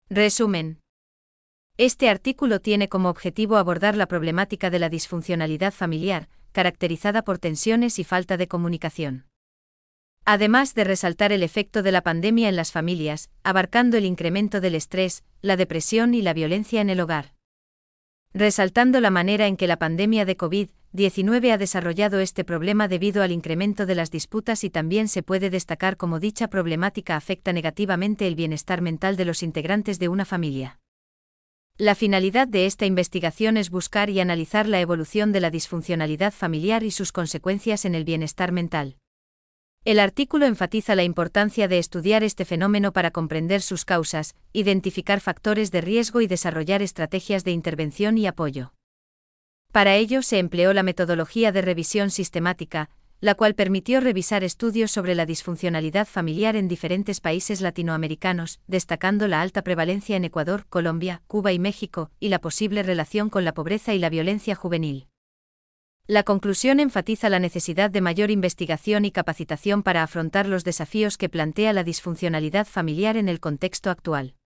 Resumen. Este artículo tiene como objetivo abordar la problemática de la disfuncionalidad familiar, caracterizada por tensiones y falta de comunicación. Además de resaltar el efecto de la pandemia en las familias, abarcando el incremento del estrés, la depresión y la violencia en el hogar. Resaltando la manera en que la pandemia de COVID-19 ha desarrollado este problema debido al incremento de las disputas, y también se puede destacar cómo dicha problemática afecta negativamente el bienestar mental de los integrantes de una familia. La finalidad de esta investigación es buscar y analizar la evolución de la disfuncionalidad familiar y sus consecuencias en el bienestar mental. El artículo enfatiza la importancia de estudiar este fenómeno para comprender sus causas, identificar factores de riesgo y desarrollar estrategias de intervención y apoyo. Para ello se empleó la metodología de revisión sistemática, la cual permitió revisar estudios sobre la disfuncionalidad familiar en diferentes países latinoamericanos, destacando la alta prevalencia en Ecuador, Colombia, Cuba y México, y la posible relación con la pobreza y la violencia juvenil. La conclusión enfatiza la necesidad de mayor investigación y capacitación para afrontar los desafíos que plantea la disfuncionalidad familiar en el contexto actual.